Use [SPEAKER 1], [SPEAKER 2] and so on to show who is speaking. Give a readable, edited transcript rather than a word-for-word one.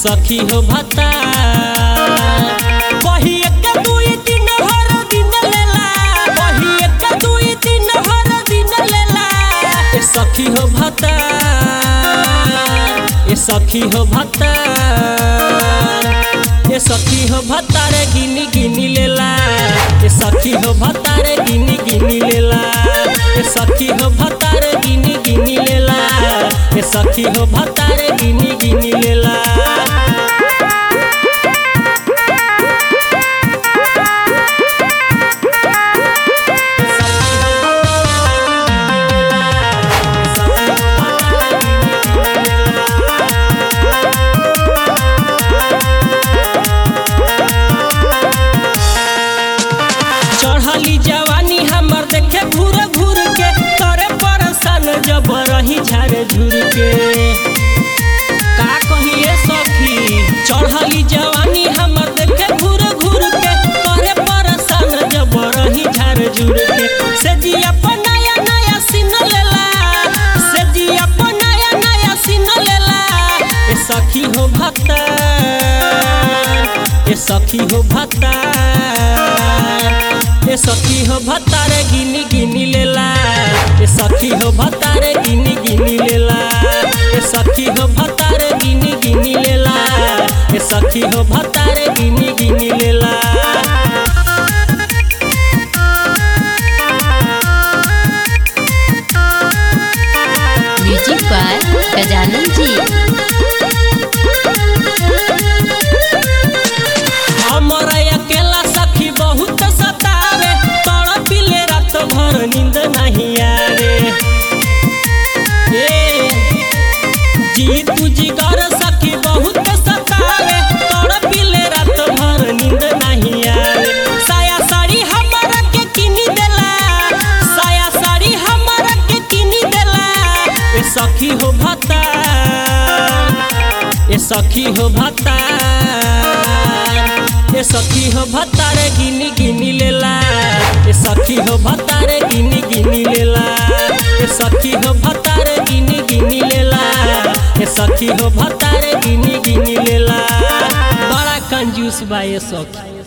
[SPEAKER 1] सखी हो भत्ता वही एक दुई तीन भर दिन लेला वही एक दुई तीन भर दिन लेला ए सखी हो भत्ता ए सखी हो भत्ता ए सखी हो भत्ता रे गिनी गिनी लेला ए सखी हो भत्ता रे गिनी गिनी लेला ए सखी हो भत्ता रे गिनी गिनी लेला ए सखी हो भत्ता रे गिनी गिनी लेला चढ़ली जवानी हमर देखे घूर घूर के करे परेशान जब रही झारे झूर के का कहिए सखी चढ़ली जवानी हमर देखे घूर घूर के करे परेशान जब रही झारे झूर के से जी अपन नया नया सीन लेला से जी अपन नया नया सीन लेला ए सखी हो भत्ता ए सखी हो भत्ता ए सखी हो भत्ता रे गिनी गिनी लेला ए सखी हो भत्ता रे गिनी गिनी लेला ए सखी हो भत्ता रे गिनी गिनी लेला ए सखी हो भत्ता रे गिनी गिनी लेला
[SPEAKER 2] म्यूजिक बाय गजानन जी।
[SPEAKER 1] हमरा अकेला सखी बहुत सतावे तड़पिले रात भर नींद नहीं आवे जी तू जिगर सखी बहुत सतावे तड़पिले रात भर नींद नहीं आवे साया साड़ी हमरा के किनी देला साया साड़ी हमरा के किनी देला ए सखी हो भत्ता ए सखी हो भत्ता ए सखी हो भत्ता रे गिनी गिनी लेला ए सखी हो भत्ता रे गिनी गिनी लेला ए सखी हो भत्ता रे गिनी गिनी लेला ए सखी हो भत्ता रे गिनी गिनी लेला बड़ा कंजूस बा ए सखी।